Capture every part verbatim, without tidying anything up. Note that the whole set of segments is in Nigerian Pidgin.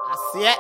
That's it.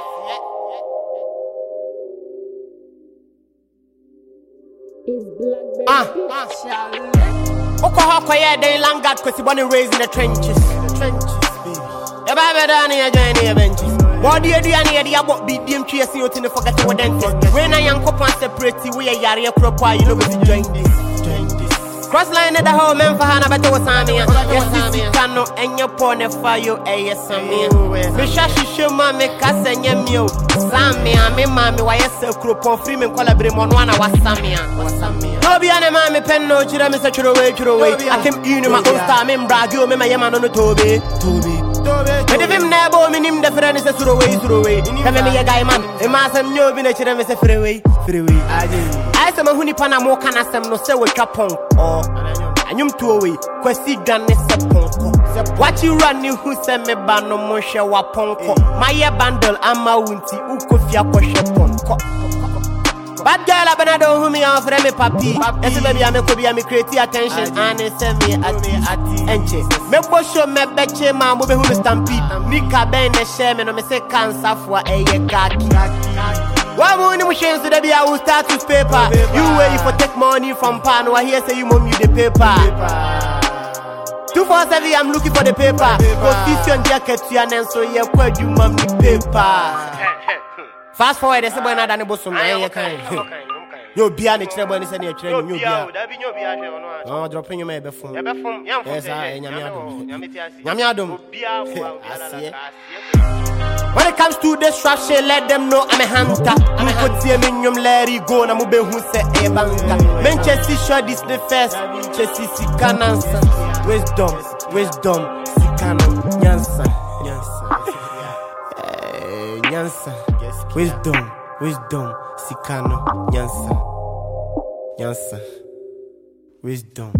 Ah, ah. Okohoko yeah, they land got cause he born and raised in the trenches. The trenches, baby. The baby down here join the benches. What do you do any idea about beat them tree see what in the forget what then? When I young couple separate we a yari a crop you know we join this. Join this. Cross line at the home men for Hana better was Samia. Yes, you cannot and your pony fire a yes Samia. Mishashi show mammy cast and yemio. Samia, me mammy, why yes, a crop on free and collaborate on one was Samia. No be an mammy pen no chira Mister Churaway Churaway. I came in my own time in Bragio, me my yaman on the Toby. Toby. But if him never mean the friend is a Suraway Suraway. Come me a guy man, a mass and no village Mister Freeway. Freeway. I said, Mahuni Panamo can ask them no say with Capon or Anyum to away. Questi gun is a ponko. What you run you who send me bano mosha wa ponko. My bundle ama wunti ukofia koshe ponko. Bad girl I been do who me off me papi. Yes baby I me could be I me create attention and it send me at enche. Me go show me beche ma mo be who me stampede. Nika ben the share me no me say cancer for a kaki. Why money machines to the be I will start to paper. You wait for take money from pan or here say you mom you the paper. Two four seven I'm looking for the paper. Position jacket to an so yeah quite you mom the paper. Fast forward, there's a boy not boss from my kind. You'll be an extra bonus and you're training. You'll be oh, dropping your maybe from yes, I Yamiadum. When it comes to destruction, let them know I'm a hunter. I could see a minium Larry go, and I'm who say a banker. Manchester shot this the first. Chelsea Sikanansa. Wisdom, wisdom, Sikano, Yansa, Yansa, Yansa. Wisdom, wisdom, Sikano, Yansa, Yansa, wisdom.